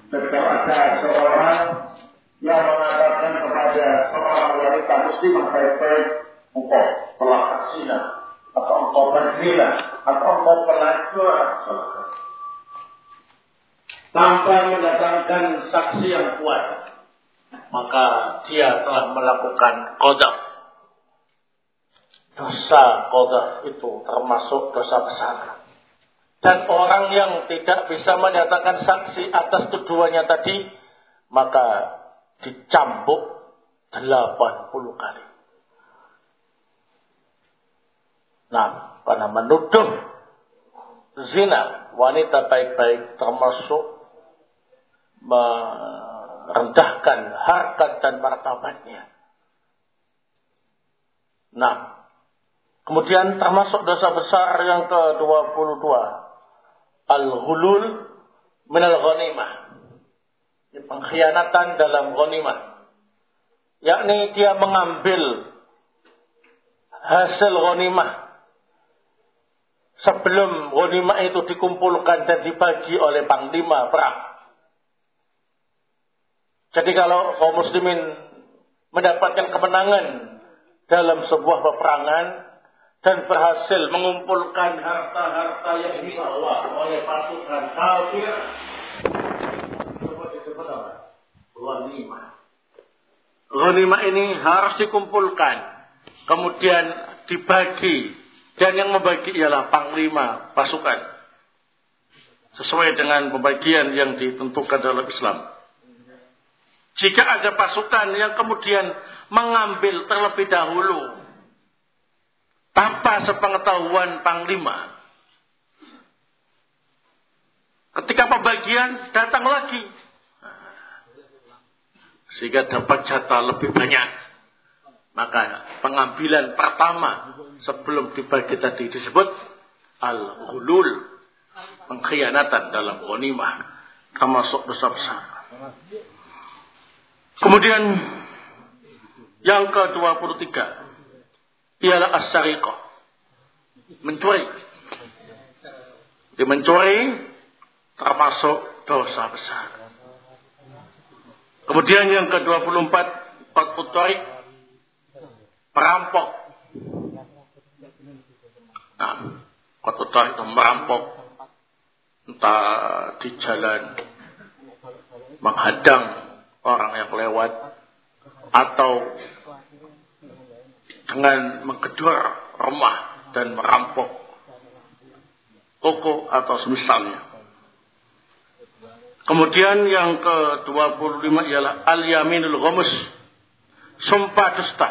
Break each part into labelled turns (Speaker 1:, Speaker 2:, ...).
Speaker 1: Tetap ada seorang yang mengatakan kepada seorang wanita muslimah baik-baik, engkau telah berzina, atau engkau berzina, atau engkau pelacur, tanpa mendatangkan saksi yang kuat, maka dia telah melakukan qadzaf. Dosa qadzaf itu termasuk dosa besar. Dan orang yang tidak bisa menyatakan saksi atas tuduhannya tadi, maka dicambuk 80 kali. Nah, karena menuduh zina wanita baik-baik termasuk merendahkan harkat dan martabatnya. Nah, kemudian termasuk dosa besar yang ke-22, al-ghulul minal ghanimah. Pengkhianatan dalam ghanimah. Yakni dia mengambil hasil ghanimah sebelum ghanimah itu dikumpulkan dan dibagi oleh panglima perang. Jadi kalau kaum muslimin mendapatkan kemenangan dalam sebuah peperangan dan berhasil mengumpulkan harta-harta yang dibawa oleh pasukan kafir, disebut apa? Ghanimah. Ghanimah ini harus dikumpulkan, kemudian dibagi, dan yang membagi ialah panglima pasukan sesuai dengan pembagian yang ditentukan dalam Islam. Jika ada pasukan yang kemudian mengambil terlebih dahulu tanpa sepengetahuan panglima, ketika pembagian datang lagi sehingga dapat jatah lebih banyak, maka pengambilan pertama sebelum dibagi tadi disebut al-ghulul, pengkhianatan dalam ghanimah, termasuk dosa besar. Kemudian yang ke-23 ialah as-sariqah, mencuri. Mencuri termasuk dosa besar. Kemudian yang ke-24 qat'ut thariq, perampok. Nah, qat'ut thariq itu merampok, entah di jalan menghadang orang yang lewat, atau dengan menggedor rumah dan merampok toko atau semisalnya. Kemudian yang ke-25 ialah al-yaminul ghamus, sumpah dusta.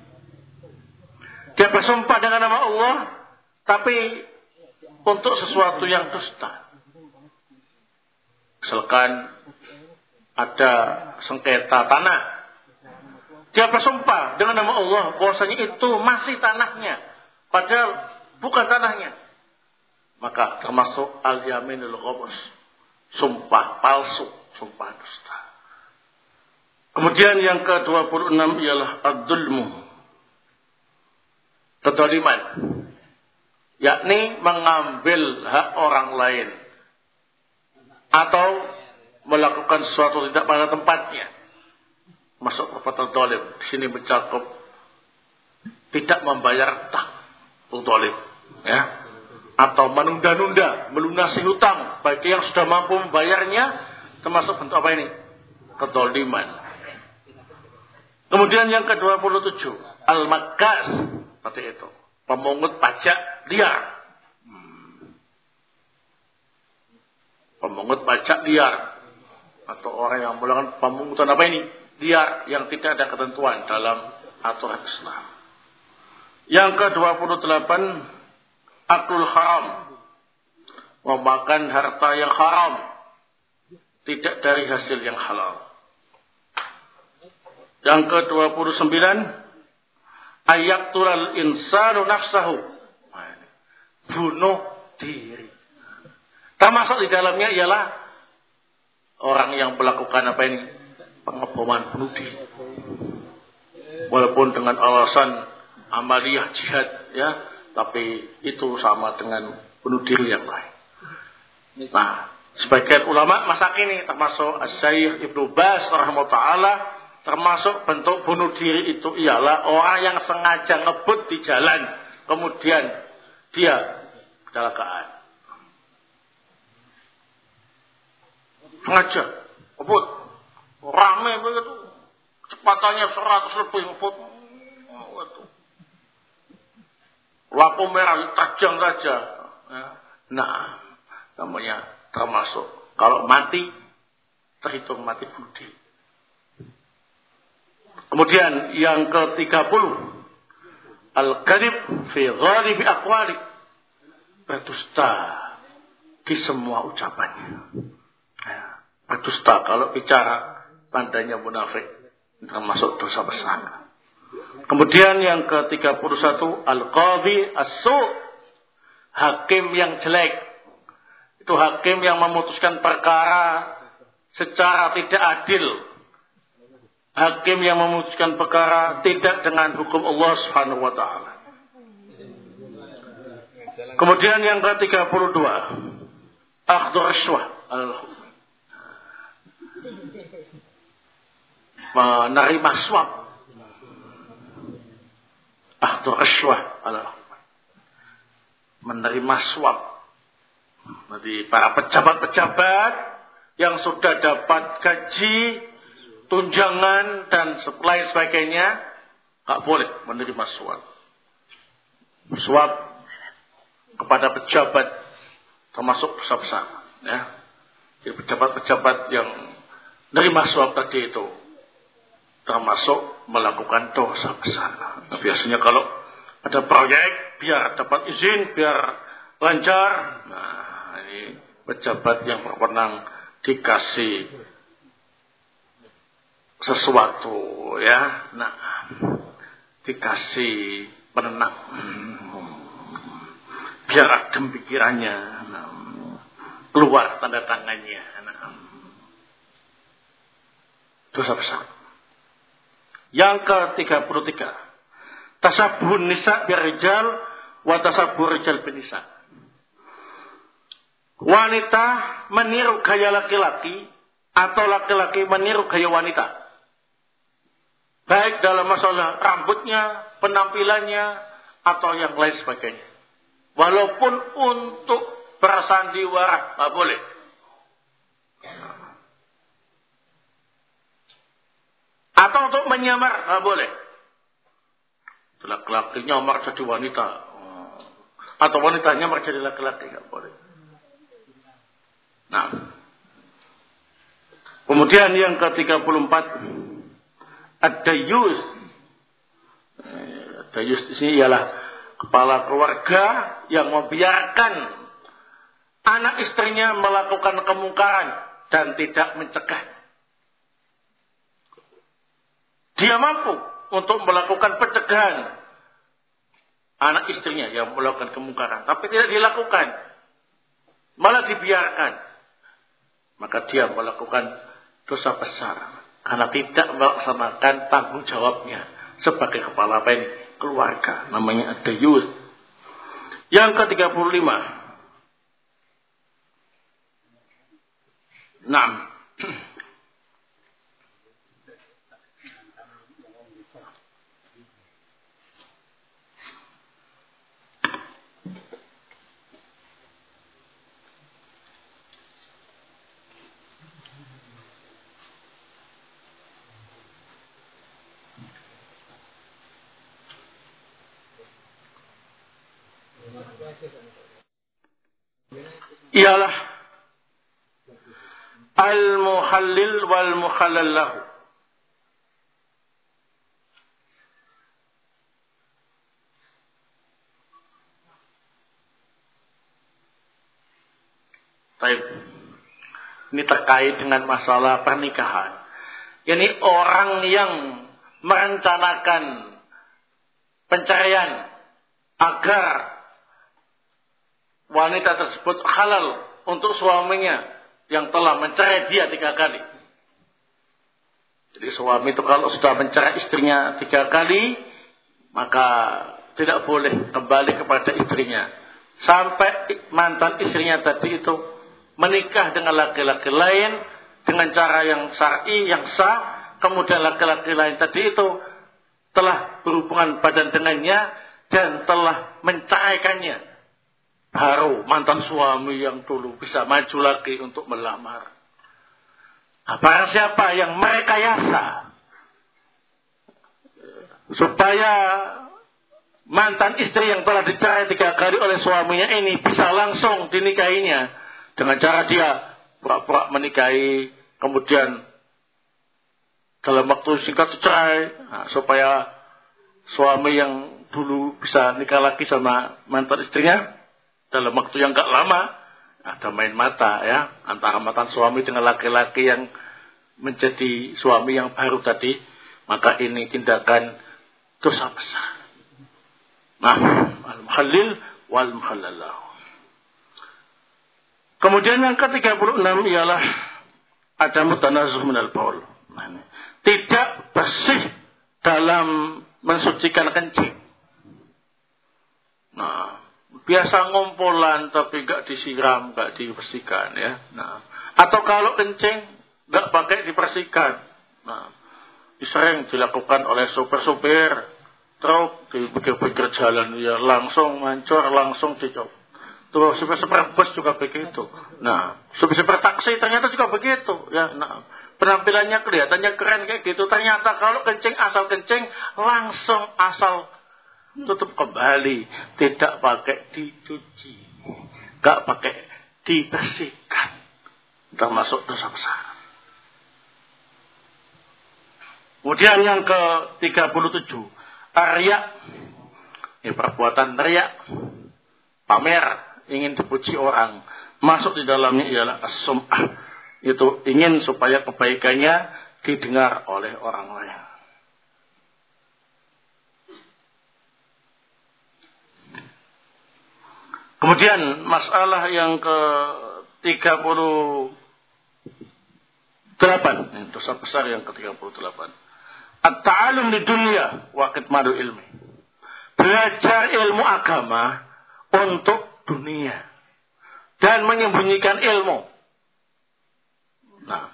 Speaker 1: Dia bersumpah dengan nama Allah, tapi untuk sesuatu yang dusta. Misalkan ada sengketa tanah, dia bersumpah dengan nama Allah bahwasanya itu masih tanahnya, padahal bukan tanahnya. Maka termasuk al-yaminul ghamus, sumpah palsu, sumpah dusta. Kemudian yang ke-26 ialah ad-dzulmu, kezaliman, yakni mengambil hak orang lain atau melakukan sesuatu tidak pada tempatnya. Masuk perbuatan zalim. Di sini mencakup tidak membayar hutang, zalim, ya, atau menunda-nunda melunasi hutang bagi yang sudah mampu membayarnya, termasuk bentuk apa ini? Kezaliman. Kemudian yang ke-27 al-makkas, seperti itu, pemungut pajak liar. Pemungut pajak liar atau orang yang melakukan pemungutan apa ini? Liar yang tidak ada ketentuan dalam aturan Islam. Yang ke-28 aklul haram, memakan harta yang haram tidak dari hasil yang halal. Yang ke-29 ayaqtulal insanu nafsahu, bunuh diri. Termasuk di dalamnya ialah orang yang melakukan apa ini? Pengeboman bunuh diri. Walaupun dengan alasan amaliyah jihad, ya, tapi itu sama dengan bunuh diri yang lain. Nah, Sebagian ulama masa kini termasuk Asy-Syaikh Ibnu Baz rahimahullah taala, termasuk bentuk bunuh diri itu ialah orang yang sengaja ngebut di jalan kemudian dia kecelakaan. Sengaja ngebut rame begitu, kecepatannya 100 lebih ngebut. Lampu merah tajam saja. Nah, namanya termasuk kalau mati terhitung mati bunuh diri. Kemudian yang ke-30 al-kadhib fi ghalibi aqwali, berdusta di semua ucapannya. Berdusta kalau bicara tandanya munafik, termasuk dosa besar. Kemudian yang ke-31 al-qadhi as-su', hakim yang jelek. Itu hakim yang memutuskan perkara secara tidak adil. Hakim yang memutuskan perkara tidak dengan hukum Allah Subhanahu wa taala. Kemudian yang ke-32 akhdhu rishwah, menerima suap. Akhdhu rishwah, menerima suap. Jadi para pejabat-pejabat yang sudah dapat gaji, tunjangan dan lain sebagainya, tak boleh menerima suap. Suap kepada pejabat termasuk dosa besar. Ya. Jadi pejabat-pejabat yang menerima suap tadi itu termasuk melakukan dosa besar. Nah, biasanya kalau ada proyek biar dapat izin, biar lancar. Nah, ini pejabat yang berwenang dikasih sesuatu, ya. Nah, dikasih penenang. Biar adem pikirannya. Nah, keluar tanda tangannya. Nah, dosa besar. Yang ke-33 tasabbuhun nisa birrijal wa tasabbuhur rijal bin nisa. Wanita meniru gaya laki-laki atau laki-laki meniru gaya wanita. Baik dalam masalah rambutnya, penampilannya, atau yang lain sebagainya. Walaupun untuk bersandiwara, nggak boleh. Atau untuk menyamar, nggak boleh. Laki-laki nyamar jadi wanita. Atau wanita nyamar jadi laki-laki, nggak boleh. Nah. Kemudian yang ke-34 ad-dayyus. Dayyus di sini ialah kepala keluarga yang membiarkan anak istrinya melakukan kemungkaran dan tidak mencegah. Dia mampu untuk melakukan pencegahan anak istrinya yang melakukan kemungkaran, tapi tidak dilakukan, malah dibiarkan. Maka dia melakukan dosa besar karena tidak melaksanakan tanggung jawabnya sebagai kepala keluarga, namanya ad-dayyus. Yang ke-35 ialah al-muhallil wal muhallal lahu. Baik. Ini terkait dengan masalah pernikahan. Ini orang yang merencanakan pencarian agar wanita tersebut halal untuk suaminya yang telah mencerai dia 3 kali. Jadi suami itu kalau sudah mencerai istrinya 3 kali, maka tidak boleh kembali kepada istrinya sampai mantan istrinya tadi itu menikah dengan laki-laki lain dengan cara yang syar'i, yang sah, kemudian laki-laki lain tadi itu telah berhubungan badan dengannya dan telah menceraikannya, baru mantan suami yang dulu bisa maju lagi untuk melamar. Barang siapa yang merekayasa supaya mantan istri yang telah dicerai 3 kali oleh suaminya ini bisa langsung dinikahinya dengan cara dia pura-pura menikahi, kemudian dalam waktu singkat cerai, supaya suami yang dulu bisa nikah lagi sama mantan istrinya dalam waktu yang gak lama. Ada main mata ya antara mantan suami dengan laki-laki yang menjadi suami yang baru tadi, maka ini tindakan dosa besar. Nah, al-muhallil wal muhallallah. Kemudian yang ke-36 ialah ada mutanazuh minal baul. Tidak bersih dalam mensucikan kencing. Nah, biasa ngompolan tapi gak disiram, gak dibersihkan ya. Nah, atau kalau kencing gak pakai dibersihkan. Nah, sering dilakukan oleh sopir-sopir truk di pinggir jalan, ya langsung mancur, langsung dicop. Terus sopir-sopir bus juga begitu. Nah, sopir-sopir taksi ternyata juga begitu. Ya, nah, penampilannya kelihatannya keren kayak gitu. Ternyata kalau kencing asal kencing langsung asal tutup kembali, tidak pakai dicuci, gak pakai dibersihkan, termasuk dosa besar. Kemudian yang ke-37, riya. Ini perbuatan riya, pamer, ingin dipuji orang. Masuk di dalamnya ialah as-sum'ah. Itu ingin supaya kebaikannya didengar oleh orang lain. Kemudian masalah yang ke-38, dosa besar yang ke-38. At-ta'alum di dunia wa khidmatul ilmi. Belajar ilmu agama untuk dunia dan menyembunyikan ilmu. Nah,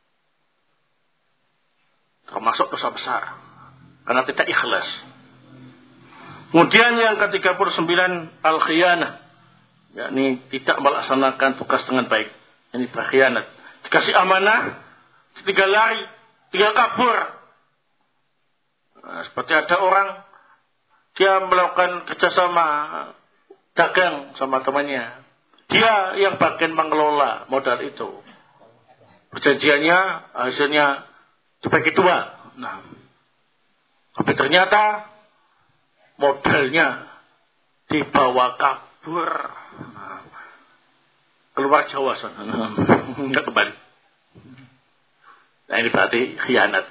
Speaker 1: termasuk dosa besar karena tidak ikhlas. Kemudian yang ke-39 al-khiyanah, yakni tidak melaksanakan tugas dengan baik. Ini berkhianat. Dikasih amanah, tinggal lari, tinggal kabur. Nah, seperti ada orang, dia melakukan kerjasama dagang sama temannya. Dia yang bagian mengelola modal itu. Perjanjiannya, hasilnya dibagi 2. Nah, tapi ternyata modalnya dibawa kabur. Nah, keluar Jawa sana. Enggak kembali. Nah, ini berarti khianat.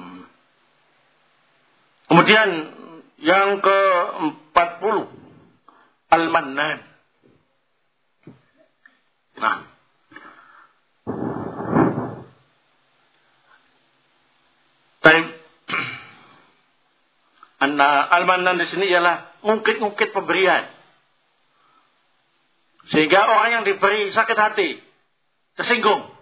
Speaker 1: Kemudian yang ke-40 al-mannan. Nah, al-mannan di sini ialah ngungkit-ngungkit pemberian. Sehingga orang yang diberi sakit hati, tersinggung.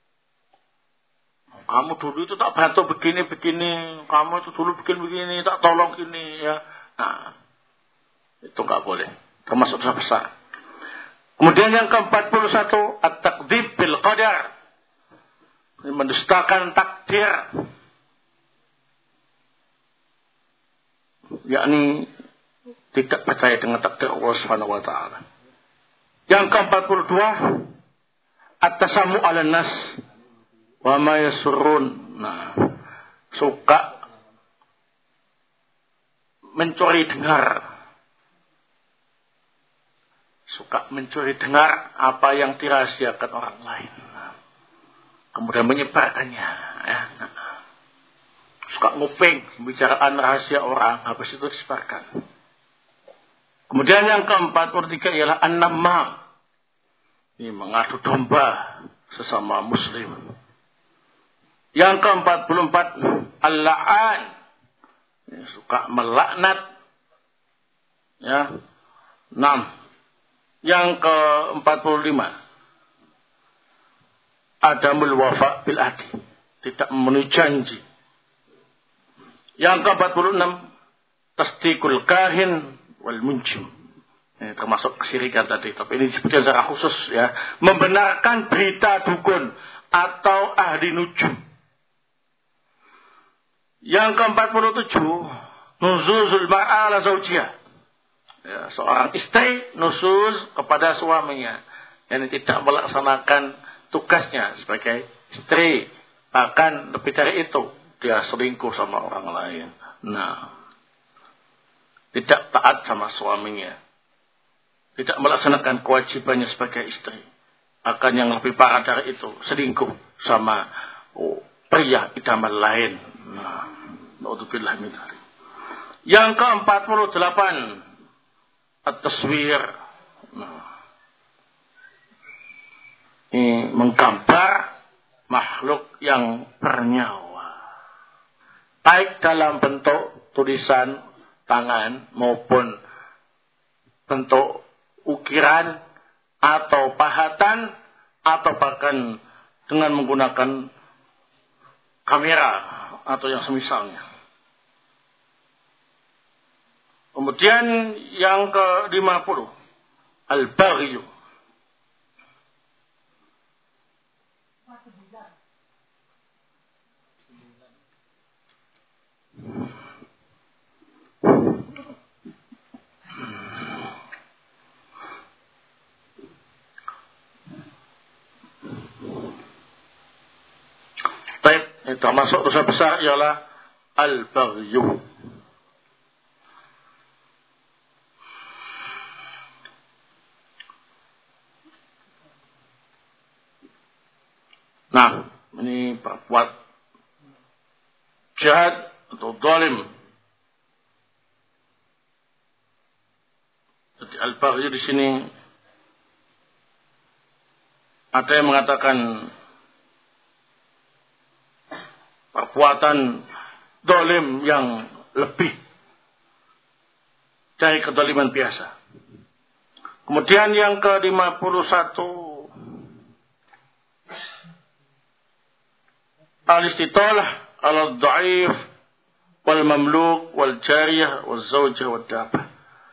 Speaker 1: Kamu dulu itu tak bantu begini-begini, kamu itu dulu bikin begini, tak tolong gini ya. Nah, itu enggak boleh. Termasuk dosa besar. Kemudian yang ke-41 at-takdzib bil qadar. Mendustakan takdir. Yakni tidak percaya dengan takdir Allah Subhanahu wa taala. Yang ke-42 at-tasammu 'alan nas wa ma yasurrun. Nah, suka mencuri dengar. Suka mencuri dengar apa yang dirahasiakan orang lain. Kemudian menyebarkannya. Ya. Suka nguping pembicaraan rahasia orang, habis itu disebarkan. Kemudian yang ke-43 ialah an-namam. Ini mengadu domba sesama muslim. Yang ke-44 al-la'an. Ini suka melaknat. Ya. 6. Yang ke-45 adamul wafa bil ahdi, tidak memenuhi janji. Yang ke-46, tasdiqul kahin wal munjim. Ini termasuk kesyirikan tadi, tapi ini disebutkan secara khusus ya, membenarkan berita dukun atau ahli nujum. Yang ke-47, nuzuzul ma'ala zawjiyah. Ya, seorang istri nuzuz kepada suaminya, yang tidak melaksanakan tugasnya sebagai istri, bahkan lebih dari itu, dia selingkuh sama orang lain. Nah, tidak taat sama suaminya, tidak melaksanakan kewajibannya sebagai istri. Akan yang lebih parah dari itu, selingkuh sama pria idaman lain. Nah, naudzubillah min dzalik. Yang ke-48, at-taswir. Nah, ini menggambar makhluk yang bernyawa, baik dalam bentuk tulisan tangan maupun bentuk ukiran atau pahatan atau bahkan dengan menggunakan kamera atau yang semisalnya. Kemudian yang ke-50, al-baghyu. Yang termasuk dosa besar ialah al-baghyu. Nah, ini berbuat jahat atau zalim. Jadi al-baghyu di sini ada yang mengatakan perbuatan zalim yang lebih dari kezaliman biasa. Kemudian yang ke-51, al-istitalah ala dhaif wal mamluk wal jariyah wal zawjah wal dabah.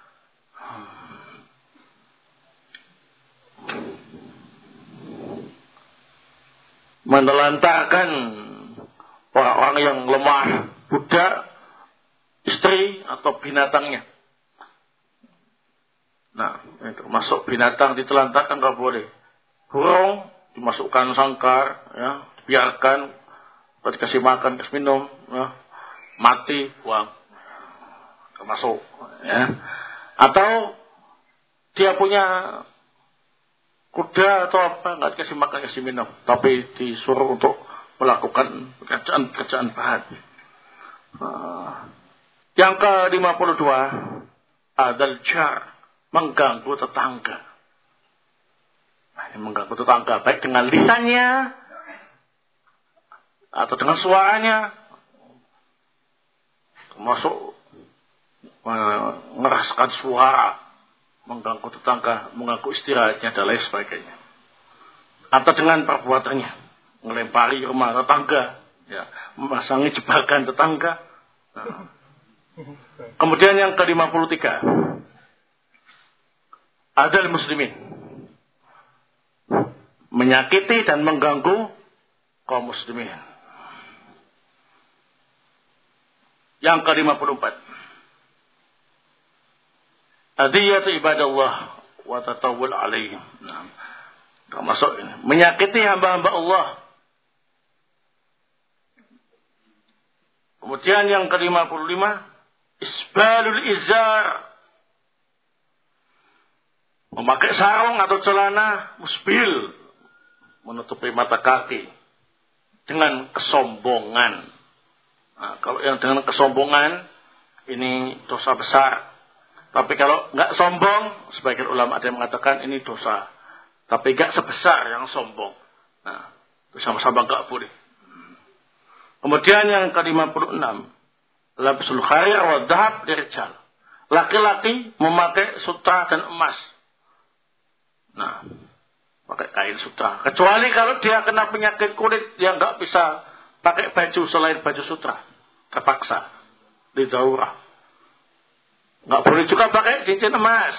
Speaker 1: Menelantarkan orang-orang yang lemah, budak, istri atau binatangnya. Nah, ini termasuk binatang ditelantarkan nggak boleh. Burung dimasukkan sangkar, ya, biarkan, dikasih makan, kasih minum, ya, mati, buang, termasuk. Ya. Atau dia punya kuda atau apa, nggak dikasih makan, kasih minum, tapi disuruh untuk melakukan pekerjaan berat. Yang ke-52, adal jar, mengganggu tetangga. Nah, mengganggu tetangga baik dengan lisannya atau dengan suaranya, termasuk mengeraskan suara, mengganggu tetangga, mengganggu istirahatnya dan lain sebagainya. Atau dengan perbuatannya, melempari rumah tetangga, ya, memasangi jebakan tetangga. Nah. Kemudian yang ke-53, adal muslimin, menyakiti dan mengganggu kaum muslimin. Yang ke-54, adiyatu ibadallah wa tatawul alaihim. Nah, termasuk ini, menyakiti hamba-hamba Allah. Kemudian yang ke-55, isbalul izar, memakai sarung atau celana musbil, menutupi mata kaki dengan kesombongan. Nah, kalau yang dengan kesombongan ini dosa besar. Tapi kalau nggak sombong, sebagian ulama ada yang mengatakan ini dosa. Tapi nggak sebesar yang sombong. Nah, itu sama-sama nggak boleh. Kemudian yang ke-56, labsul kharir wa dhahab lirijal. Laki-laki memakai sutra dan emas. Nah, pakai kain sutra. Kecuali kalau dia kena penyakit kulit, dia nggak bisa pakai baju selain baju sutra, terpaksa di daurah. Nggak boleh juga pakai cincin emas,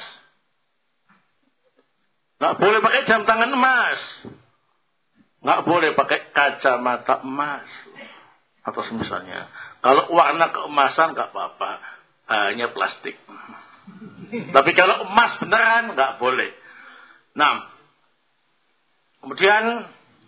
Speaker 1: nggak boleh pakai jam tangan emas, nggak boleh pakai kacamata emas atau semisalnya. Kalau warna keemasan nggak apa-apa, hanya plastik. Tapi kalau emas beneran nggak boleh. Nah, kemudian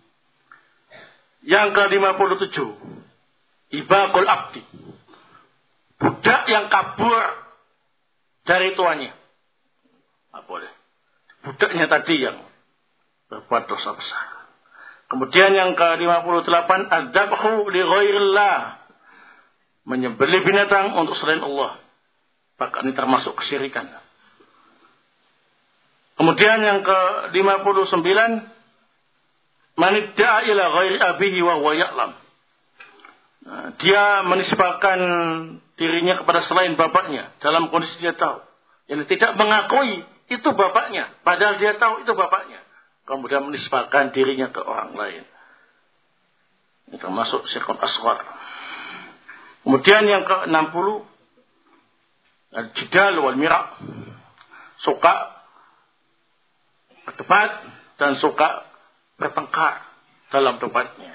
Speaker 1: yang ke-57, ibaqul abdi, budak yang kabur dari tuannya. Nggak boleh. Budaknya tadi yang berbuat dosa besar. Kemudian yang ke-58, adzabhu li ghairillah, menyembelih binatang untuk selain Allah. Bahkan ini termasuk kesyirikan. Kemudian yang ke-59, manidda'a ila ghairi abihi wa huwa ya'lam. Dia menisbahkan dirinya kepada selain bapaknya dalam kondisi dia tahu. Yang tidak mengakui itu bapaknya, padahal dia tahu itu bapaknya. Kemudian menisbahkan dirinya ke orang lain. Ini termasuk syirkun asghar. Kemudian yang ke-60, al-jidal wal mira', suka berdebat dan suka bertengkar dalam debatnya.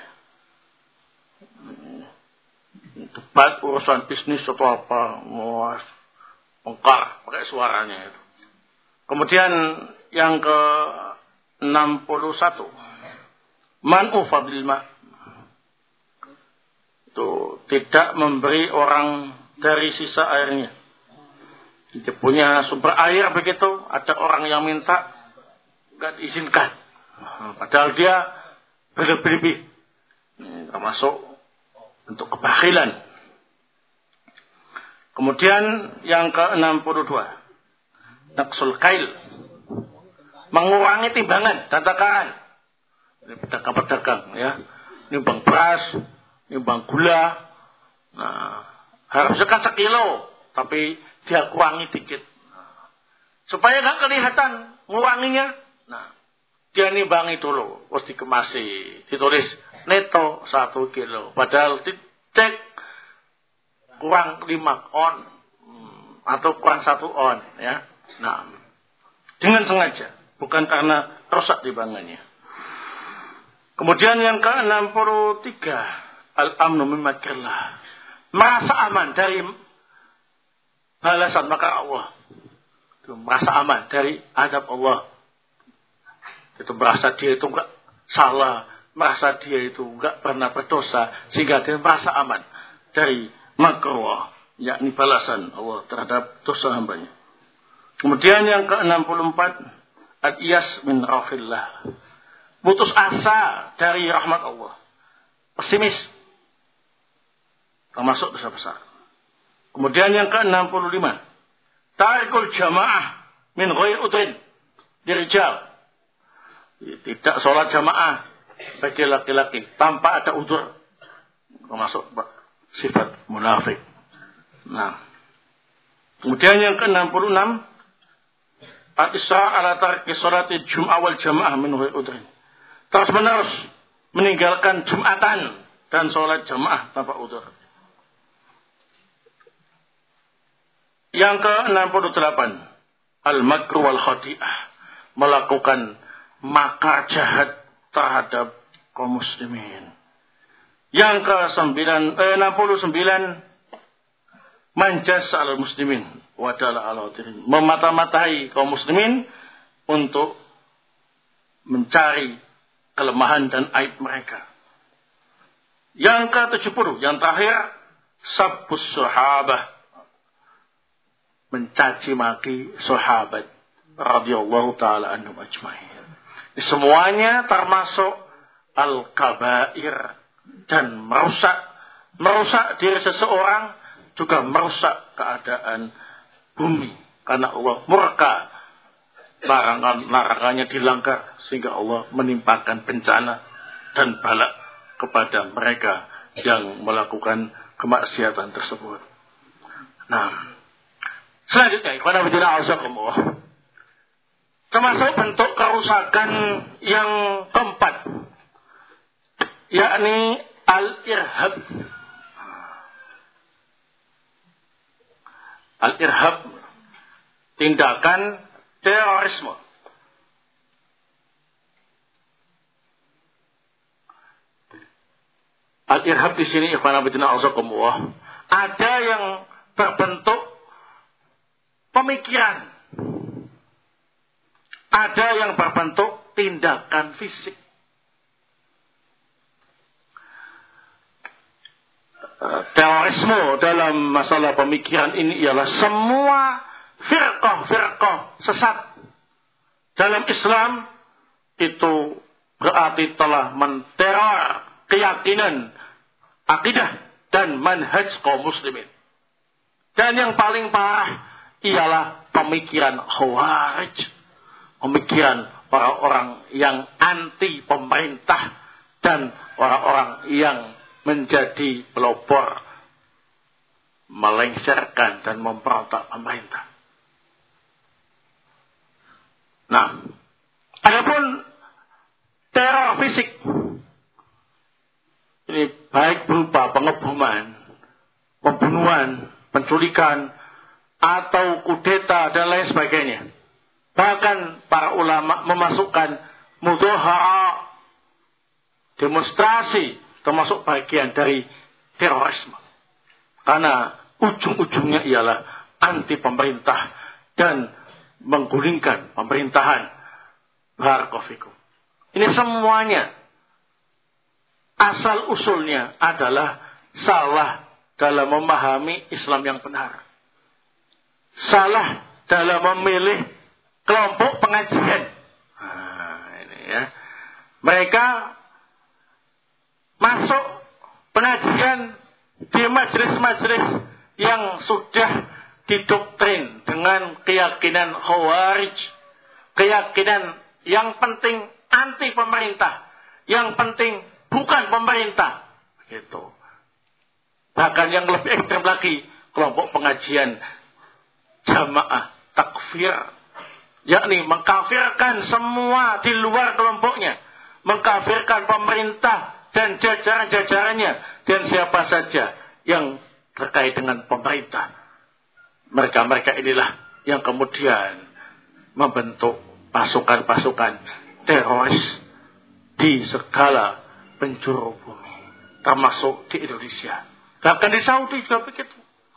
Speaker 1: Debat urusan bisnis atau apa, tengkar pakai suaranya itu. Kemudian yang ke-61, man'u fadlil ma', itu tidak memberi orang dari sisa airnya. Dia punya sumber air begitu, ada orang yang minta, nggak diizinkan. Padahal dia berlebih-lebih. Termasuk untuk kebakhilan. Kemudian yang ke-62, naqsul kail, mengurangi timbangan dan takaran. Ini pedagang-pedagang ya. Ini bang beras, ini bang gula. Nah, harusnya kan 1 kilo, tapi dia kurangi dikit. Supaya nggak kelihatan nguranginya. Nah, dia nimbangi dulu, terus dikemasi, ditulis neto 1 kilo. Padahal dicek kurang 5 on atau kurang 1 on ya. Nah, dengan sengaja, bukan karena rusak timbangannya. Kemudian yang ke-63, al-amnu min makrillah, merasa aman dari balasan makar Allah. Itu merasa aman dari adab Allah. Itu merasa dia itu enggak salah, merasa dia itu enggak pernah berdosa, sehingga dia merasa aman dari makar Allah, yakni balasan Allah terhadap dosa hambanya. Kemudian yang ke-64, al-iyas min rahillah, putus asa dari rahmat Allah, pesimis, termasuk dosa besar. Kemudian yang ke-65, tarikul jamaah min ghairi udrin dirijal, tidak sholat jamaah bagi laki-laki tanpa ada udzur, termasuk sifat munafik. Nah, kemudian yang ke-66, al-isra' ala tarki sholati jum'ah wal jamaah min ghairi udrin, terus menerus meninggalkan jumatan dan sholat jamaah tanpa udzur. Yang ke-68, al-makru wal khadi'ah, melakukan makar jahat terhadap kaum muslimin. Yang ke-69, manjas al muslimin wadala al hadirin, memata-matai kaum muslimin untuk mencari kelemahan dan aib mereka. Yang ke-70, yang terakhir, sabbus sahabah, mencaci maki sahabat radhiyallahu taala anhum ajmain. Semuanya termasuk al-kabair dan merusak diri seseorang, juga merusak keadaan bumi, karena Allah murka, larangannya dilanggar, sehingga Allah menimpakan bencana dan bala kepada mereka yang melakukan kemaksiatan tersebut. Nah, selanjutnya, ikhwan fillah, Termasuk bentuk kerusakan yang keempat, yakni al-irhab. Al-irhab, tindakan terorisme. Al-irhab di sini ikhwan fillah azakumullah, ada yang berbentuk pemikiran, ada yang berbentuk tindakan fisik. Terorisme dalam masalah pemikiran ini ialah semua firqah sesat dalam Islam itu berarti telah menteror keyakinan, akidah dan manhaj kaum muslimin. Dan yang paling parah ialah pemikiran Khawarij, pemikiran orang-orang yang anti pemerintah dan orang-orang yang menjadi pelopor, melengsarkan dan memberontak pemerintah. Nah, adapun teror fisik ini baik berupa pengeboman, pembunuhan, penculikan, atau kudeta dan lain sebagainya. Bahkan para ulama memasukkan mudhahara, demonstrasi, termasuk bagian dari terorisme. Karena ujung-ujungnya ialah anti pemerintah dan menggulingkan pemerintahan. Barakallahu. Ini semuanya asal usulnya adalah salah dalam memahami Islam yang benar. Salah dalam memilih kelompok pengajian. Nah, ini ya. Mereka masuk pengajian di majelis-majelis yang sudah didoktrin dengan keyakinan Khawarij, keyakinan yang penting anti pemerintah, yang penting bukan pemerintah, gitu. Bahkan yang lebih ekstrem lagi, kelompok pengajian jamaah takfir, yakni mengkafirkan semua di luar kelompoknya, mengkafirkan pemerintah dan jajaran-jajarannya dan siapa saja yang terkait dengan pemerintah. Mereka inilah yang kemudian membentuk pasukan-pasukan teroris di segala penjuru bumi, termasuk di Indonesia. Bahkan di Saudi juga begitu.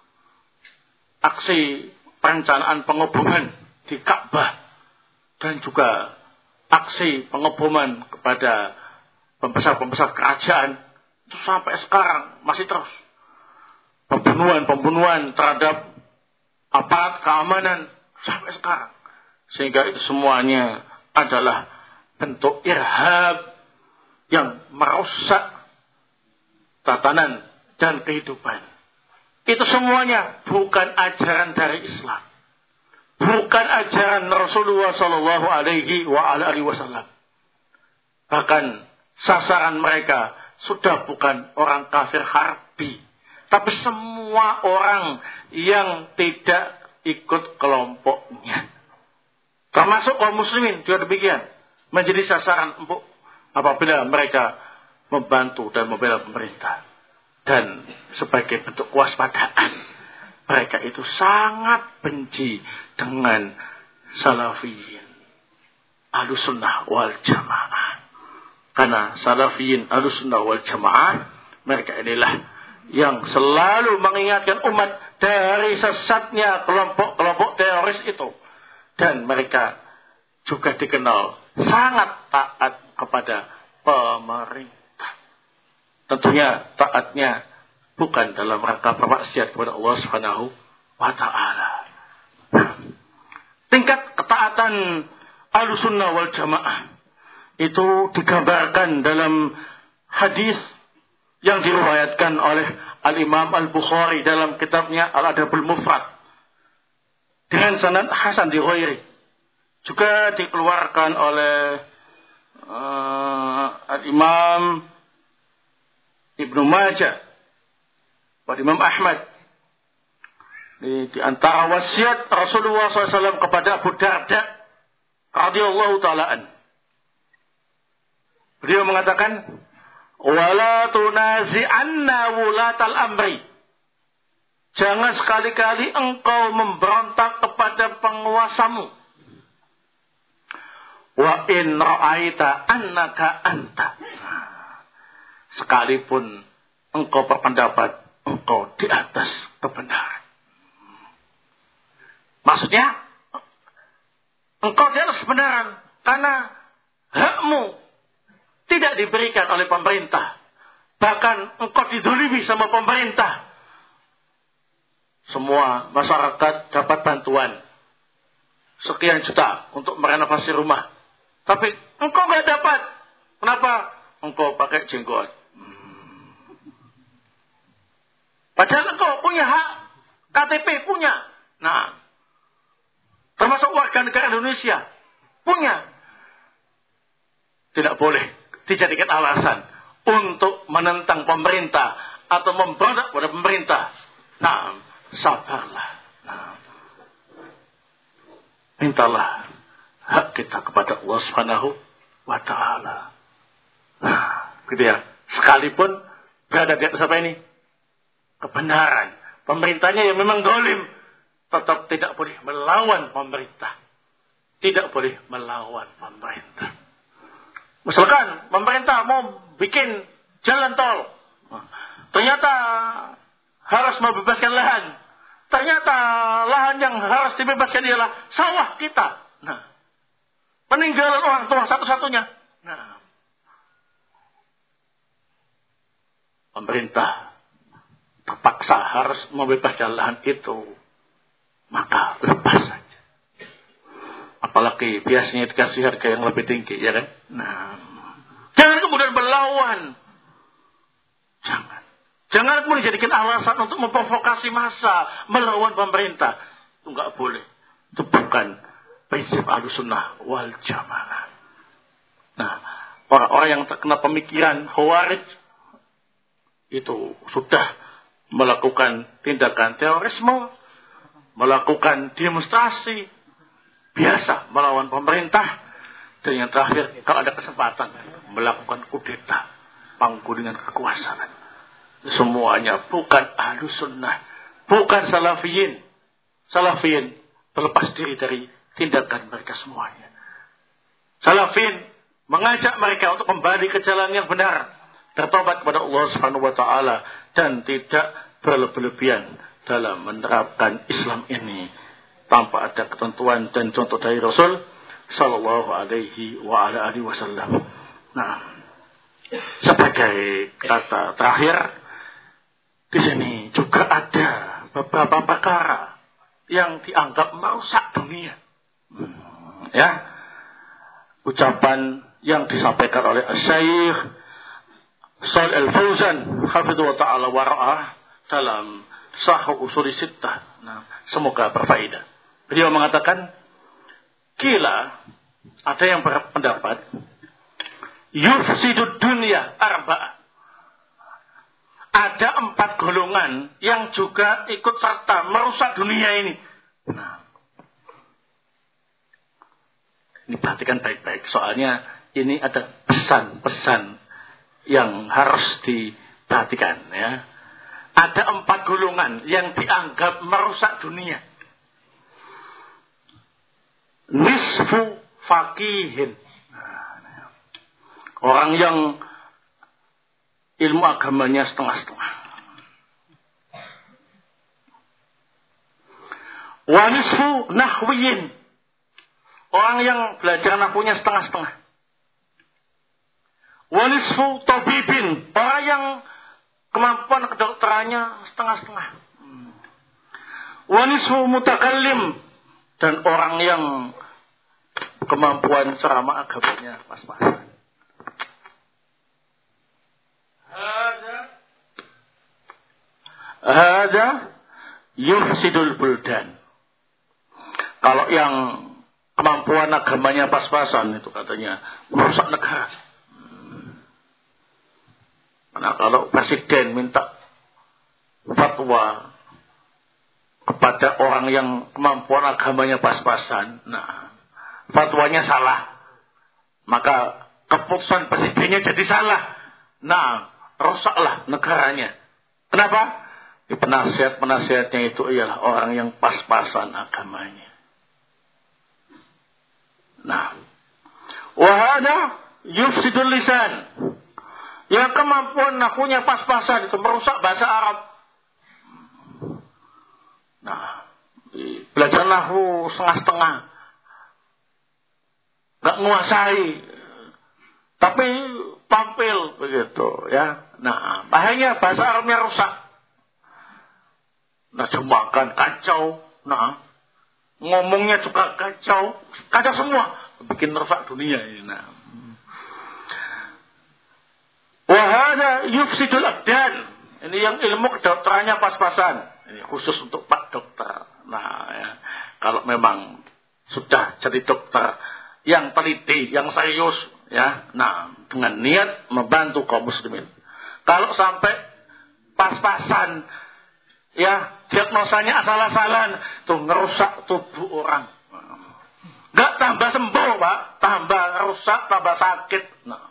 Speaker 1: Aksi perencanaan pengeboman di Ka'bah dan juga aksi pengeboman kepada pembesar-pembesar kerajaan itu sampai sekarang masih terus. Pembunuhan terhadap aparat keamanan sampai sekarang. Sehingga itu semuanya adalah bentuk irhab yang merusak tatanan dan kehidupan. Itu semuanya bukan ajaran dari Islam. Bukan ajaran Rasulullah sallallahu alaihi wasallam. Bahkan sasaran mereka sudah bukan orang kafir harbi, tapi semua orang yang tidak ikut kelompoknya. Termasuk kaum muslimin juga demikian, menjadi sasaran empuk apabila mereka membantu dan membela pemerintah. Dan sebagai bentuk kewaspadaan, mereka itu sangat benci dengan salafiyin, Ahlussunnah wal Jamaah. Karena salafiyin, Ahlussunnah wal Jamaah, mereka inilah yang selalu mengingatkan umat dari sesatnya kelompok-kelompok teroris itu. Dan mereka juga dikenal sangat taat kepada pemerintah. Tentunya taatnya bukan dalam rangka bermaksiat kepada Allah Subhanahu wa taala. Tingkat ketaatan Ahlussunnah wal Jamaah itu digambarkan dalam hadis yang diriwayatkan oleh Al-Imam Al-Bukhari dalam kitabnya Al-Adabul Mufrad dengan sanad hasan di ghairi. Juga dikeluarkan oleh Al-Imam Ibnu Majah, Imam Ahmad. Di antara wasiat Rasulullah SAW kepada Abu Darda radhiyallahu ta'ala. Beliau mengatakan, wala tunazi'anna wulatal amri. Jangan sekali-kali engkau memberontak kepada penguasamu. Wa in ra'aita annaka anta. Sekalipun engkau berpendapat engkau di atas kebenaran. Maksudnya, engkau di atas kebenaran karena hakmu tidak diberikan oleh pemerintah. Bahkan engkau didolimi sama pemerintah. Semua masyarakat dapat bantuan sekian juta untuk merenovasi rumah. Tapi engkau nggak dapat. Kenapa? Engkau pakai jenggot. Padahal engkau punya hak. KTP punya. Nah, termasuk warga negara Indonesia punya. Tidak boleh dijadikan alasan untuk menentang pemerintah atau memberontak pada pemerintah. Nah, sabarlah. Nah, mintalah hak kita kepada Allah Subhanahu wa ta'ala. Nah, gitu ya. Sekalipun berada di atas apa ini? Kebenaran. Pemerintahnya yang memang zalim, tetap tidak boleh melawan pemerintah. Tidak boleh melawan pemerintah. Misalkan pemerintah mau bikin jalan tol. Ternyata harus membebaskan lahan. Ternyata lahan yang harus dibebaskan ialah sawah kita. Nah, peninggalan orang tua satu-satunya. Nah, pemerintah terpaksa harus membebaskan lahan itu. Maka lepas saja. Apalagi biasanya dikasih harga yang lebih tinggi, ya kan? Nah, jangan kemudian berlawan. Jangan kemudian dijadikan alasan untuk memprovokasi massa melawan pemerintah. Itu enggak boleh. Itu bukan prinsip Ahlussunnah wal Jamaah. Nah, orang-orang yang terkena pemikiran Khawarij itu sudah melakukan tindakan terorisme, melakukan demonstrasi, biasa melawan pemerintah, dan yang terakhir kalau ada kesempatan melakukan kudeta, penggulingan kekuasaan. Semuanya bukan Ahlussunnah, bukan Salafiyin. Salafiyin berlepas diri dari tindakan mereka semuanya. Salafiyin mengajak mereka untuk kembali ke jalan yang benar, bertobat kepada Allah Subhanahu wa taala dan tidak berlebihan dalam menerapkan Islam ini tanpa ada ketentuan dan contoh dari Rasul sallallahu alaihi wa ala alihi wasallam. Nah, sebagai kata terakhir, di sini juga ada beberapa perkara yang dianggap merusak dunia. Ya, ucapan yang disampaikan oleh Syekh Shalih Al-Fauzan hafidhahullah ta'ala wa ra'ah dalam Sharh Ushul Sittah. Nah, semoga berfaedah. Beliau mengatakan, kila, ada yang berpendapat, yufsidud dunya arba'ah. Ada 4 golongan yang juga ikut serta merusak dunia ini. Nah, ini perhatikan baik-baik. Soalnya ini ada pesan-pesan yang harus diperhatikan. Ya. Ada 4 golongan yang dianggap merusak dunia. Nisfu faqihin. Orang yang ilmu agamanya setengah-setengah. Wa nisfu nahwiyin. Orang yang belajar nahwunya setengah-setengah. Wa nisfu tabibin. Orang yang kemampuan kedokterannya setengah-setengah. Wa nisfu mutakallim. Dan orang yang kemampuan ceramah agamanya pas-pasan. Hada yufsidul buldan. Kalau yang kemampuan agamanya pas-pasan itu katanya merusak negara. Nah, kalau presiden minta fatwa kepada orang yang kemampuan agamanya pas-pasan, nah, fatwanya salah. Maka keputusan presidennya jadi salah. Nah, rusaklah negaranya. Kenapa? Penasihat-penasihatnya itu ialah orang yang pas-pasan agamanya. Nah, wahada yufsidul lisan. Yang kemampuan nahunya pas-pasan itu merusak bahasa Arab. Nah, belajar nahu setengah-setengah, nggak menguasai, tapi tampil begitu, ya. Nah, bahayanya bahasa Arabnya rusak. Nah, jemakan kacau. Nah, ngomongnya juga kacau semua, bikin rusak dunia ini. Nah, wahada yufsidul abdan. Ini yang ilmu kedokterannya pas-pasan. Ini khusus untuk Pak Dokter. Nah, ya, kalau memang sudah jadi dokter yang teliti, yang serius, ya, nah, dengan niat membantu kaum muslimin. Kalau sampai pas-pasan, ya, diagnosanya asal-asalan, itu ngerusak tubuh orang. Gak tambah sembuh, Pak, tambah rusak, tambah sakit. Nah,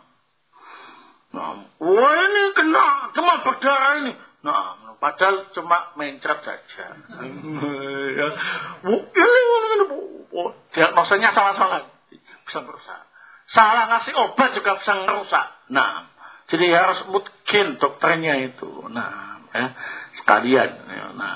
Speaker 1: wah ini kena demam berdarah ini. Nah, padahal cuma mencret saja. Ya. Ini diagnosanya salah-salah, bisa merusak. Salah ngasih obat juga bisa merusak. Nah, jadi harus mungkin dokternya itu. Nah, ya, sekalian. Ya, nah,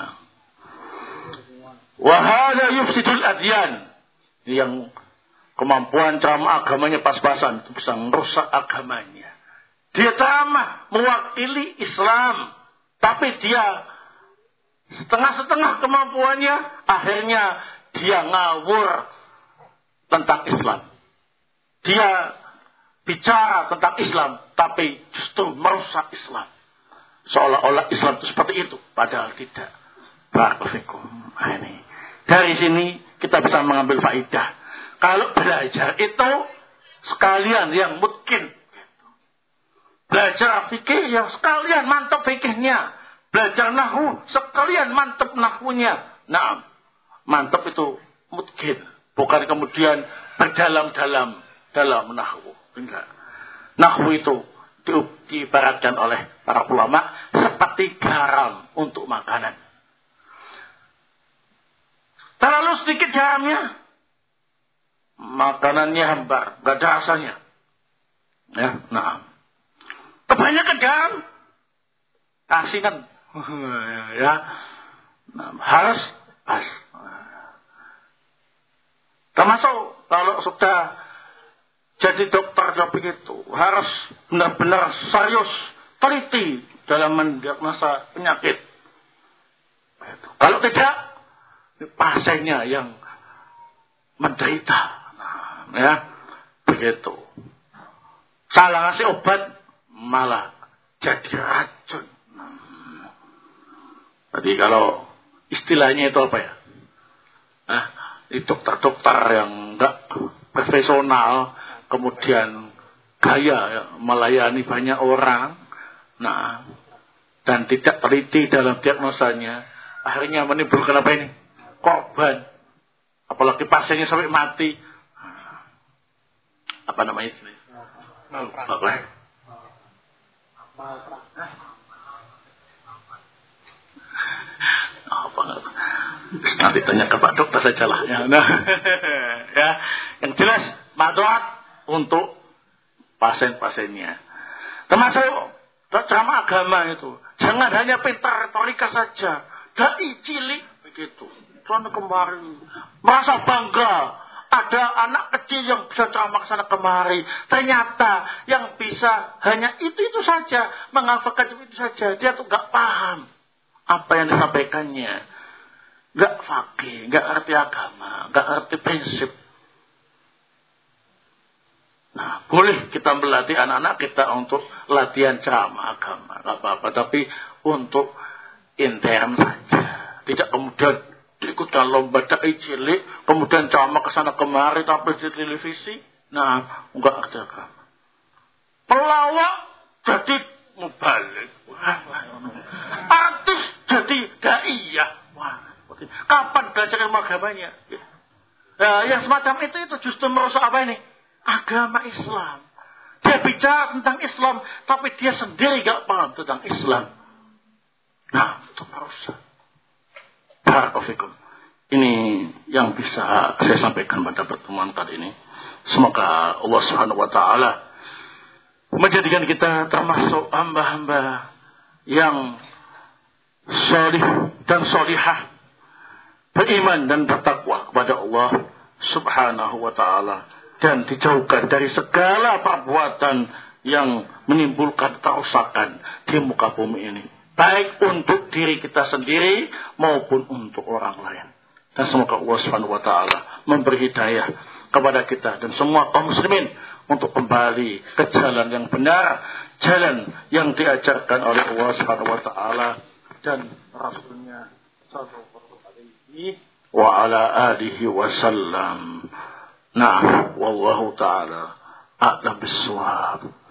Speaker 1: wahada yufsidul adyan. Yang kemampuan ceramah agamanya pas-pasan itu bisa merusak agamanya. Dia ceramah mewakili Islam, tapi dia setengah-setengah kemampuannya, akhirnya dia ngawur tentang Islam. Dia bicara tentang Islam, tapi justru merusak Islam. Seolah-olah Islam itu seperti itu, padahal tidak. Barakallahu. Nah, ini. Dari sini kita bisa mengambil faidah. Kalau belajar itu sekalian yang mungkin. Belajar fikih yang sekalian mantap fikihnya. Belajar nahu sekalian mantap nahunya. Nah, mantap itu mungkin. Bukan kemudian berdalam-dalam dalam nahu. Enggak. Nahu itu diibaratkan oleh para ulama seperti garam untuk makanan. Terlalu sedikit garamnya, makanannya hambar, gak ada rasanya. Ya, nah. Kebanyakan garam, asinan. Ya, nah, harus pas. Termasuk kalau sudah jadi dokter begitu, harus benar-benar serius, teliti dalam mendiagnosa penyakit. Kalau tidak, pasiennya yang menderita. Nah, ya, begitu. Salah ngasih obat malah jadi racun. Jadi kalau istilahnya itu apa ya? Nah, di dokter-dokter yang enggak profesional, kemudian gaya ya, melayani banyak orang, nah, dan tidak teliti dalam diagnosanya, akhirnya menimbulkan apa ini? Korban. Apalagi pasiennya sampai mati. Apa namanya itu? Nanti tanya ke Pak Dokter saja lah. Ya, nah, ya, yang jelas madharat untuk pasien-pasiennya. Termasuk ceramah agama itu. Jangan hanya pintar retorika saja. Dai cilik begitu. Sana kemari. Merasa bangga. Ada anak kecil yang bisa ceramah ke sana kemari. Ternyata yang bisa hanya itu saja. Menghafalkan itu saja. Dia tuh gak paham apa yang disampaikannya. Gak fakih, gak ngerti agama, gak ngerti prinsip. Nah, boleh kita melatih anak-anak kita untuk latihan ceramah agama, gak apa-apa. Tapi untuk intern saja. Tidak kemudian diikutkan lomba dai cilik, kemudian ceramah kesana kemari, tampil di televisi. Nah, enggak ngerti agama. Pelawak jadi mubalik. Artis jadi daiyah. Wah, kapan belajar ilmu agamanya? Nah, yang semacam itu justru merusak apa ini? Agama Islam. Dia bicara tentang Islam, tapi dia sendiri gak paham tentang Islam. Nah, itu merusak. Barakallahu. Ini yang bisa saya sampaikan pada pertemuan kali ini. Semoga Allah Subhanahu wa taala menjadikan kita termasuk hamba-hamba yang salih dan salihah, beriman dan bertakwa kepada Allah Subhanahu wa taala, dan dijauhkan dari segala perbuatan yang menimbulkan kerusakan di muka bumi ini, baik untuk diri kita sendiri maupun untuk orang lain. Dan semoga Allah Subhanahu wa taala memberi hidayah kepada kita dan semua kaum muslimin untuk kembali ke jalan yang benar, jalan yang diajarkan oleh Allah Subhanahu wa taala dan Rasulnya sallallahu alaihi wa ala alihi wasallam. Nah, wallahu taala a'lam bis-shawab.